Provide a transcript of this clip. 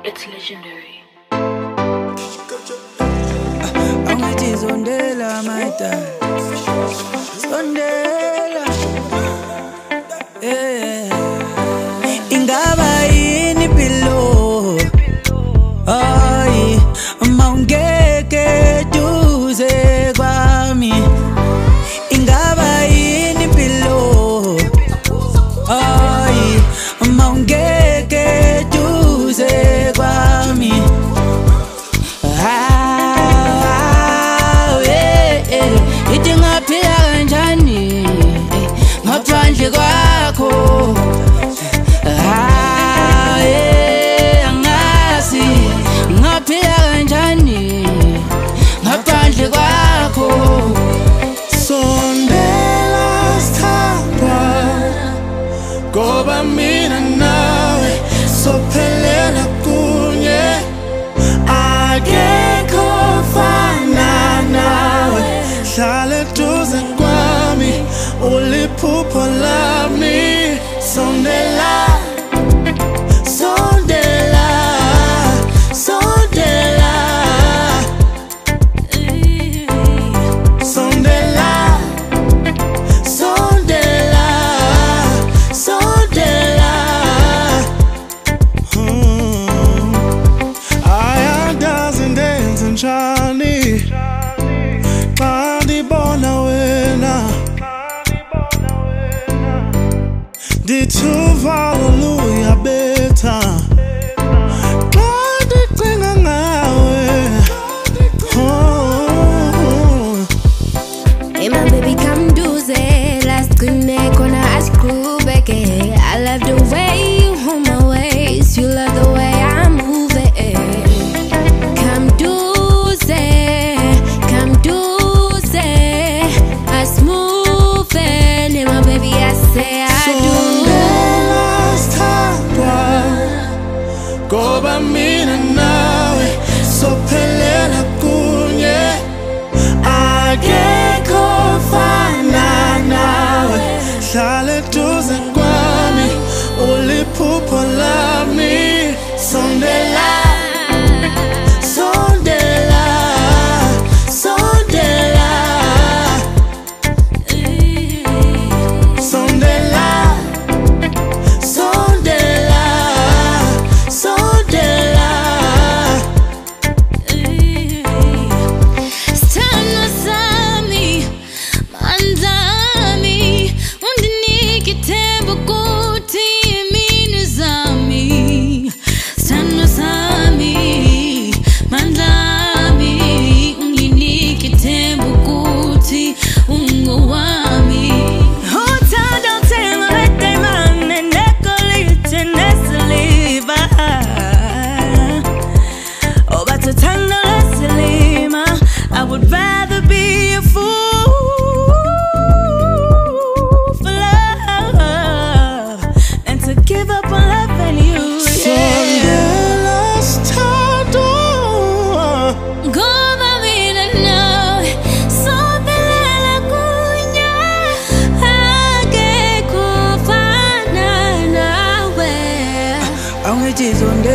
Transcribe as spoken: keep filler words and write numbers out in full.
It's legendary. Angithi zondela maita Zondela eh Ingaba yini bilo Ay Mawungeke duze kwami Ingaba yini bilo Ay Mawungeke duze kwami Ngaphandle kwakho ah eh angazi ngaphila kanjani ngaphandle kwakho sondela sithapha ngoba mina nawe sophelela kunye akekho fana nawe hlala eduze kwami uliphupho lami sondela sondela sondela sondela sondela sondela ayandazi ndenze njani xa ndibona wena ndithi hallelujah betha xa ndicinga ngawe oh. Hey my baby come duze last connect on a screwback. I love the way you hold my waist, you love the way I move it. Come duze, come duze, I smooth it. Hey my baby I say I do. Ngoba mina nawe sophelela kunye akekho fana nawe hlala eduze kwami uliphupho lami sondela sondela sondela sondela sondela sondela Stana sami, manzami, undinike tembo kuti mini zami. Stana sami, manzami, undinike tembo kuti ungo wami. Uthanda uthenga bedemane nekolite nesiliva. Oh, but to tango Selima, I would rather be a fool for love than to give up on loving you. sondela sithando Ngoba mina nawe sophelela kunye akekho fana nawe. Angithi zondela